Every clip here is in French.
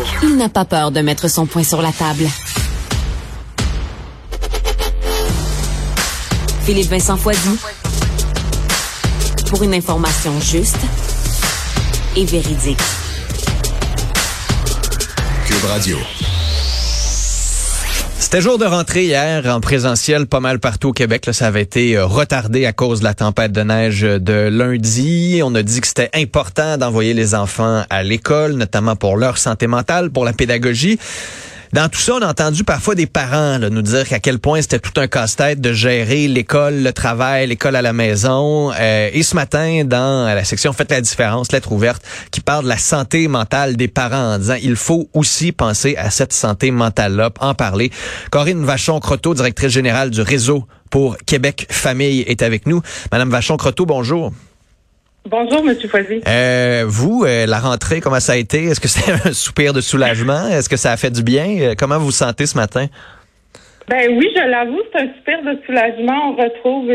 Il n'a pas peur de mettre son poing sur la table. Philippe Vincent Foisy. Pour une information juste et véridique. Cube Radio. C'était jour de rentrée hier en présentiel pas mal partout au Québec. Là, ça avait été retardé à cause de la tempête de neige de lundi. On a dit que c'était important d'envoyer les enfants à l'école, notamment pour leur santé mentale, pour la pédagogie. Dans tout ça, on a entendu parfois des parents là, nous dire à quel point c'était tout un casse-tête de gérer l'école, le travail, l'école à la maison. Et ce matin, dans la section Faites la différence, lettre ouverte, qui parle de la santé mentale des parents en disant il faut aussi penser à cette santé mentale-là, en parler. Corinne Vachon-Croteau, directrice générale du Réseau pour Québec Famille, est avec nous. Madame Vachon-Croteau, bonjour. Bonjour, M. Foisy. Vous, la rentrée, comment ça a été? Est-ce que c'est un soupir de soulagement? Est-ce que ça a fait du bien? Comment vous vous sentez ce matin? Ben oui, je l'avoue, c'est un soupir de soulagement. On retrouve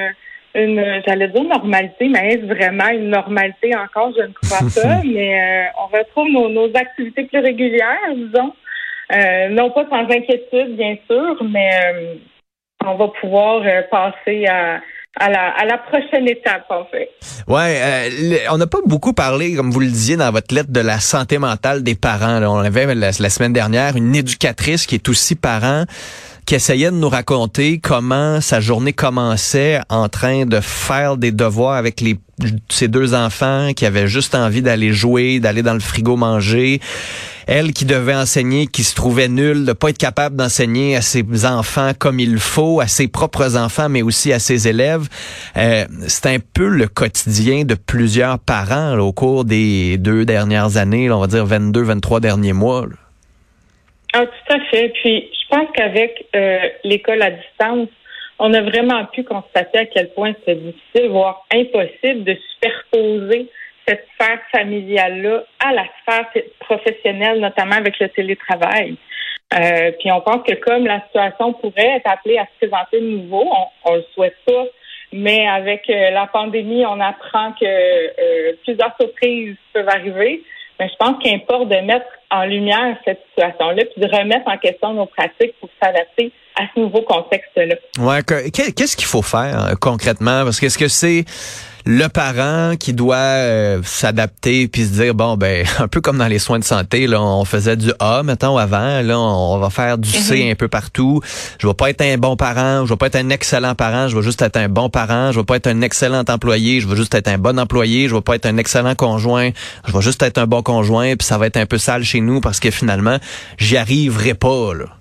une j'allais dire normalité, mais est-ce vraiment une normalité encore? Je ne crois pas, mais on retrouve nos activités plus régulières, disons. Non pas sans inquiétude, bien sûr, mais on va pouvoir passer à la prochaine étape, en fait. Ouais, on n'a pas beaucoup parlé, comme vous le disiez dans votre lettre, de la santé mentale des parents. Là, on avait la semaine dernière une éducatrice qui est aussi parent, qui essayait de nous raconter comment sa journée commençait en train de faire des devoirs avec ses deux enfants qui avaient juste envie d'aller jouer, d'aller dans le frigo manger. Elle qui devait enseigner, qui se trouvait nulle, de pas être capable d'enseigner à ses enfants comme il faut, à ses propres enfants, mais aussi à ses élèves. C'est un peu le quotidien de plusieurs parents là, au cours des 2 dernières années, là, on va dire 22, 23 derniers mois. Là. Ah, tout à fait. Puis, je pense qu'avec l'école à distance, on a vraiment pu constater à quel point c'est difficile, voire impossible de superposer cette sphère familiale-là à la sphère professionnelle, notamment avec le télétravail. Puis on pense que comme la situation pourrait être appelée à se présenter de nouveau, on le souhaite pas, mais avec la pandémie, on apprend que plusieurs surprises peuvent arriver. Mais je pense qu'il importe de mettre en lumière cette situation-là puis de remettre en question nos pratiques pour s'adapter à ce nouveau contexte-là. Ouais, qu'est-ce qu'il faut faire concrètement? Parce que est-ce que c'est le parent qui doit s'adapter puis se dire bon ben un peu comme dans les soins de santé là on faisait du A mettons avant là on va faire du C un peu partout. Je vais pas être un bon parent, je vais pas être un excellent parent, je vais juste être un bon parent, je vais pas être un excellent employé, je vais juste être un bon employé, je vais pas être un excellent conjoint, je vais juste être un bon conjoint puis ça va être un peu sale chez nous parce que finalement j'y arriverai pas là.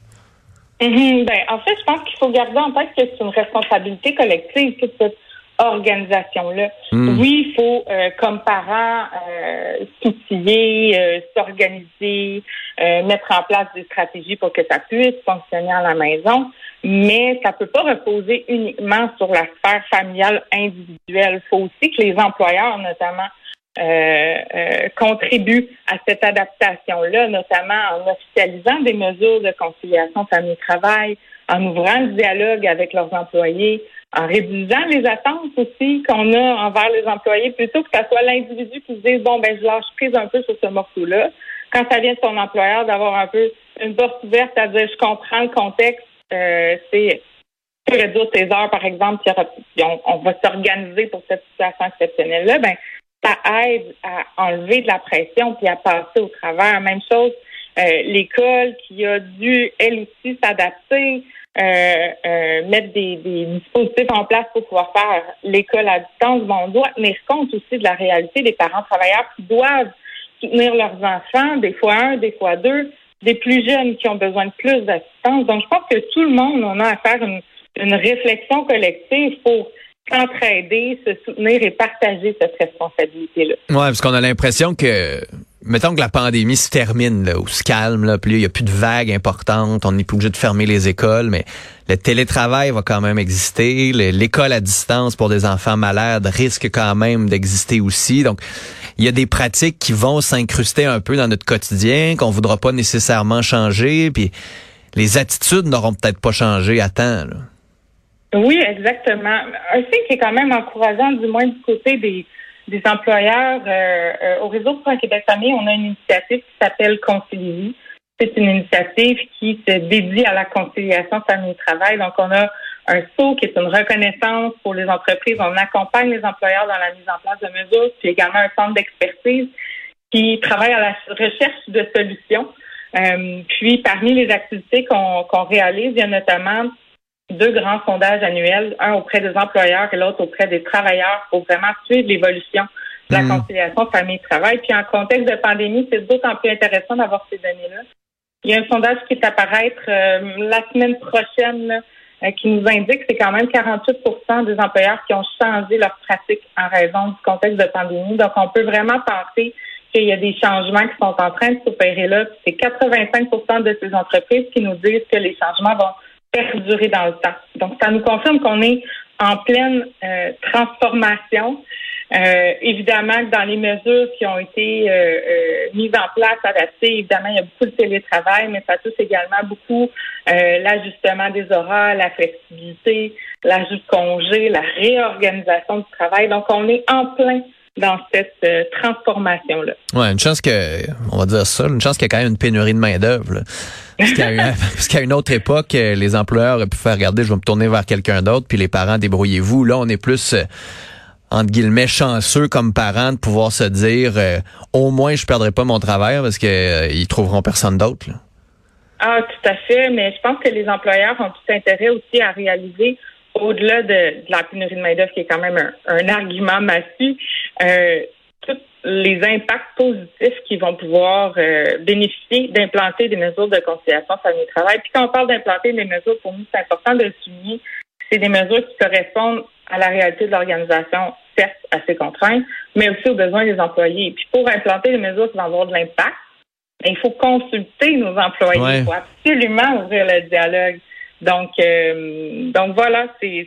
Ben en fait je pense qu'il faut garder en tête que c'est une responsabilité collective toute cette organisation-là. Oui, il faut, comme parents, s'outiller, s'organiser, mettre en place des stratégies pour que ça puisse fonctionner à la maison, mais ça peut pas reposer uniquement sur la sphère familiale individuelle. Il faut aussi que les employeurs, notamment, contribuent à cette adaptation-là, notamment en officialisant des mesures de conciliation famille-travail, en ouvrant le dialogue avec leurs employés, en réduisant les attentes aussi qu'on a envers les employés, plutôt que ça soit l'individu qui se dise bon ben je lâche prise un peu sur ce morceau-là. Quand ça vient de son employeur, d'avoir un peu une porte ouverte à dire je comprends le contexte, c'est réduire tes heures par exemple, puis on va s'organiser pour cette situation exceptionnelle-là, ben ça aide à enlever de la pression puis à passer au travers. Même chose, l'école qui a dû elle aussi s'adapter. Mettre des dispositifs en place pour pouvoir faire l'école à distance. Bon, on doit tenir compte aussi de la réalité des parents travailleurs qui doivent soutenir leurs enfants, des fois 1, des fois 2, des plus jeunes qui ont besoin de plus d'assistance. Donc, je pense que tout le monde, on a à faire une réflexion collective pour s'entraider, se soutenir et partager cette responsabilité-là. Ouais, parce qu'on a l'impression que mettons que la pandémie se termine, là, ou se calme, là, puis il n'y a plus de vagues importantes, on n'est plus obligé de fermer les écoles, mais le télétravail va quand même exister, l'école à distance pour des enfants malades risque quand même d'exister aussi. Donc, il y a des pratiques qui vont s'incruster un peu dans notre quotidien, qu'on voudra pas nécessairement changer, puis les attitudes n'auront peut-être pas changé à temps, là. Oui, exactement. Un signe qui est quand même encourageant, du moins du côté des des employeurs au réseau Pro Québec Famille, on a une initiative qui s'appelle Conciliez-vous. C'est une initiative qui se dédie à la conciliation famille-travail. Donc, on a un SAUT qui est une reconnaissance pour les entreprises. On accompagne les employeurs dans la mise en place de mesures. Puis également un centre d'expertise qui travaille à la recherche de solutions. Puis, parmi les activités qu'on réalise, il y a notamment 2 grands sondages annuels, un auprès des employeurs et l'autre auprès des travailleurs pour vraiment suivre l'évolution de la conciliation famille-travail. Puis, en contexte de pandémie, c'est d'autant plus intéressant d'avoir ces données-là. Il y a un sondage qui est à paraître la semaine prochaine là, qui nous indique que c'est quand même 48% des employeurs qui ont changé leur pratique en raison du contexte de pandémie. Donc, on peut vraiment penser qu'il y a des changements qui sont en train de s'opérer là. Puis c'est 85% de ces entreprises qui nous disent que les changements vont perdurer dans le temps. Donc, ça nous confirme qu'on est en pleine transformation. Évidemment que dans les mesures qui ont été mises en place, adaptées, évidemment, il y a beaucoup de télétravail, mais ça touche également beaucoup l'ajustement des horaires, la flexibilité, l'ajout de congés, la réorganisation du travail. Donc, on est en plein dans cette transformation-là. Ouais, une chance on va dire ça, une chance qu'il y a quand même une pénurie de main-d'œuvre. Parce qu'à une autre époque, les employeurs auraient pu faire regarder, je vais me tourner vers quelqu'un d'autre, puis les parents, débrouillez-vous. Là, on est plus entre guillemets chanceux comme parents de pouvoir se dire au moins je perdrai pas mon travail parce que ils trouveront personne d'autre. Là. Ah, tout à fait, mais je pense que les employeurs ont tout intérêt aussi à réaliser, au-delà de la pénurie de main-d'œuvre qui est quand même un argument massif, tous les impacts positifs qui vont pouvoir bénéficier d'implanter des mesures de conciliation famille-travail. Puis quand on parle d'implanter des mesures, pour nous, c'est important de le souligner, c'est des mesures qui correspondent à la réalité de l'organisation, certes à ses contraintes, mais aussi aux besoins des employés. Et puis pour implanter des mesures qui vont avoir de l'impact, il faut consulter nos employés. Ouais. Il faut absolument ouvrir le dialogue. Donc voilà,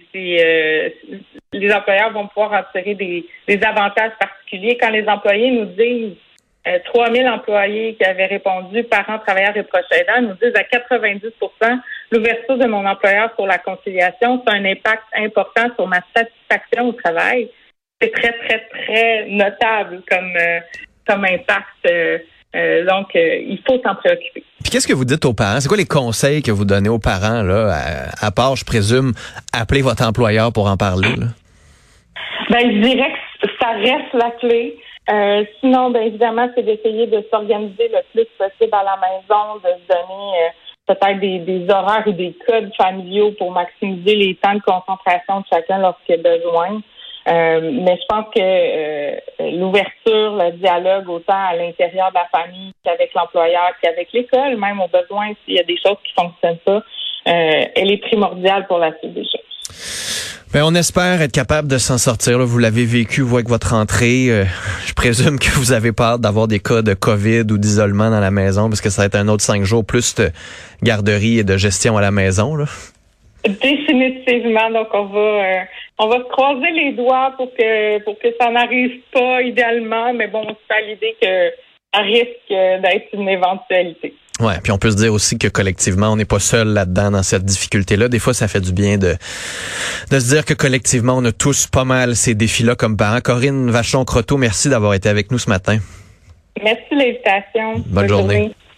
les employeurs vont pouvoir en tirer des avantages particuliers. Quand les employés nous disent 3000 employés qui avaient répondu, parents, travailleurs et proches aidants, nous disent à 90% l'ouverture de mon employeur sur la conciliation, c'est un impact important sur ma satisfaction au travail. C'est très, très, très notable comme impact. Donc, il faut s'en préoccuper. Puis qu'est-ce que vous dites aux parents? C'est quoi les conseils que vous donnez aux parents, là, à part, je présume, appeler votre employeur pour en parler, là? Ben, je dirais que ça reste la clé. Sinon, bien évidemment, c'est d'essayer de s'organiser le plus possible à la maison, de se donner peut-être des horaires ou des codes familiaux pour maximiser les temps de concentration de chacun lorsqu'il y a besoin. Mais je pense que l'ouverture, le dialogue, autant à l'intérieur de la famille qu'avec l'employeur, qu'avec l'école, même au besoin, s'il y a des choses qui ne fonctionnent pas, elle est primordiale pour la suite des choses. Ben, on espère être capable de s'en sortir. Là. Vous l'avez vécu, vous, avec votre rentrée. Je présume que vous avez peur d'avoir des cas de COVID ou d'isolement dans la maison parce que ça va être un autre 5 jours plus de garderie et de gestion à la maison, là. Définitivement. Donc, on va se croiser les doigts pour que ça n'arrive pas idéalement. Mais bon, c'est à l'idée que ça risque d'être une éventualité. Ouais, puis on peut se dire aussi que collectivement, on n'est pas seul là-dedans dans cette difficulté-là. Des fois, ça fait du bien de se dire que collectivement, on a tous pas mal ces défis-là comme parents. Corinne Vachon-Croteau, merci d'avoir été avec nous ce matin. Merci de l'invitation. Bonne journée.